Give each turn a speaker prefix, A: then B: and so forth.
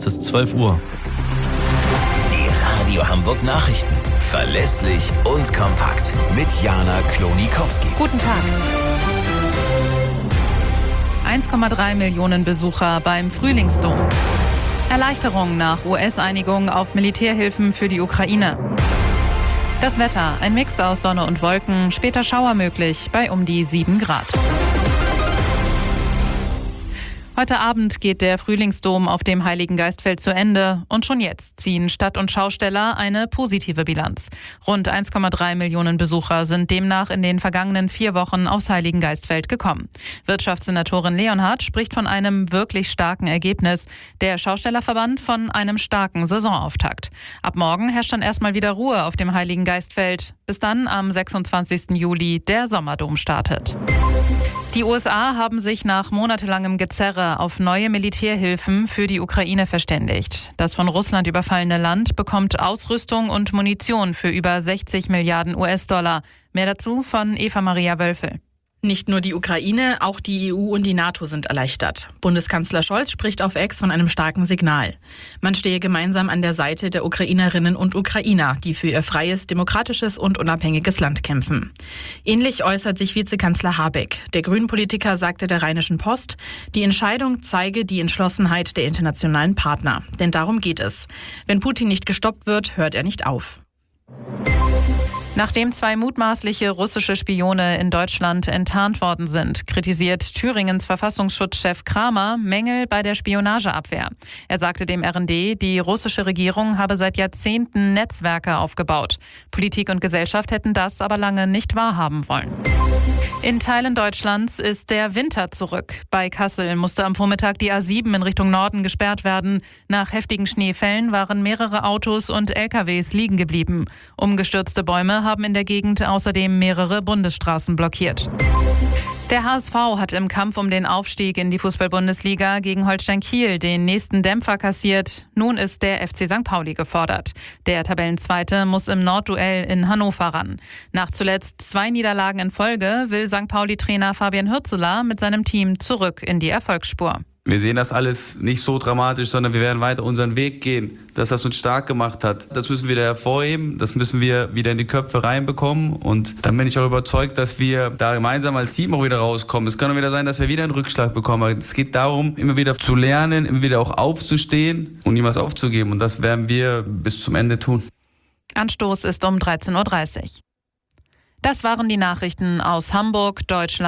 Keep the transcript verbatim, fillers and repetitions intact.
A: ist es zwölf Uhr.
B: Die Radio Hamburg Nachrichten. Verlässlich und kompakt. Mit Jana Klonikowski.
C: Guten Tag. eins Komma drei Millionen Besucher beim Frühlingsdom. Erleichterung nach U S-Einigung auf Militärhilfen für die Ukraine. Das Wetter, ein Mix aus Sonne und Wolken, später Schauer möglich bei um die sieben Grad. Heute Abend geht der Frühlingsdom auf dem Heiligen Geistfeld zu Ende und schon jetzt ziehen Stadt und Schausteller eine positive Bilanz. Rund eins Komma drei Millionen Besucher sind demnach in den vergangenen vier Wochen aufs Heiligen Geistfeld gekommen. Wirtschaftssenatorin Leonhardt spricht von einem wirklich starken Ergebnis. Der Schaustellerverband von einem starken Saisonauftakt. Ab morgen herrscht dann erstmal wieder Ruhe auf dem Heiligen Geistfeld. Bis dann am sechsundzwanzigsten Juli der Sommerdom startet. Die U S A haben sich nach monatelangem Gezerre auf neue Militärhilfen für die Ukraine verständigt. Das von Russland überfallene Land bekommt Ausrüstung und Munition für über sechzig Milliarden U S-Dollar. Mehr dazu von Eva-Maria Wölfel.
D: Nicht nur die Ukraine, auch die E U und die NATO sind erleichtert. Bundeskanzler Scholz spricht auf X von einem starken Signal. Man stehe gemeinsam an der Seite der Ukrainerinnen und Ukrainer, die für ihr freies, demokratisches und unabhängiges Land kämpfen. Ähnlich äußert sich Vizekanzler Habeck. Der Grünen-Politiker sagte der Rheinischen Post, die Entscheidung zeige die Entschlossenheit der internationalen Partner. Denn darum geht es. Wenn Putin nicht gestoppt wird, hört er nicht auf.
C: Nachdem zwei mutmaßliche russische Spione in Deutschland enttarnt worden sind, kritisiert Thüringens Verfassungsschutzchef Kramer Mängel bei der Spionageabwehr. Er sagte dem R N D, die russische Regierung habe seit Jahrzehnten Netzwerke aufgebaut. Politik und Gesellschaft hätten das aber lange nicht wahrhaben wollen. In Teilen Deutschlands ist der Winter zurück. Bei Kassel musste am Vormittag die A sieben in Richtung Norden gesperrt werden. Nach heftigen Schneefällen waren mehrere Autos und L K Ws liegen geblieben. Umgestürzte Bäume haben in der Gegend außerdem mehrere Bundesstraßen blockiert. Der H S V hat im Kampf um den Aufstieg in die Fußball-Bundesliga gegen Holstein Kiel den nächsten Dämpfer kassiert. Nun ist der F C Sankt Pauli gefordert. Der Tabellenzweite muss im Nordduell in Hannover ran. Nach zuletzt zwei Niederlagen in Folge will Sankt Pauli-Trainer Fabian Hürzeler mit seinem Team zurück in die Erfolgsspur.
E: Wir sehen das alles nicht so dramatisch, sondern wir werden weiter unseren Weg gehen, dass das uns stark gemacht hat. Das müssen wir wieder hervorheben, das müssen wir wieder in die Köpfe reinbekommen und dann bin ich auch überzeugt, dass wir da gemeinsam als Team auch wieder rauskommen. Es kann auch wieder sein, dass wir wieder einen Rückschlag bekommen. Aber es geht darum, immer wieder zu lernen, immer wieder auch aufzustehen und niemals aufzugeben und das werden wir bis zum Ende tun.
C: Anstoß ist um dreizehn Uhr dreißig. Das waren die Nachrichten aus Hamburg, Deutschland.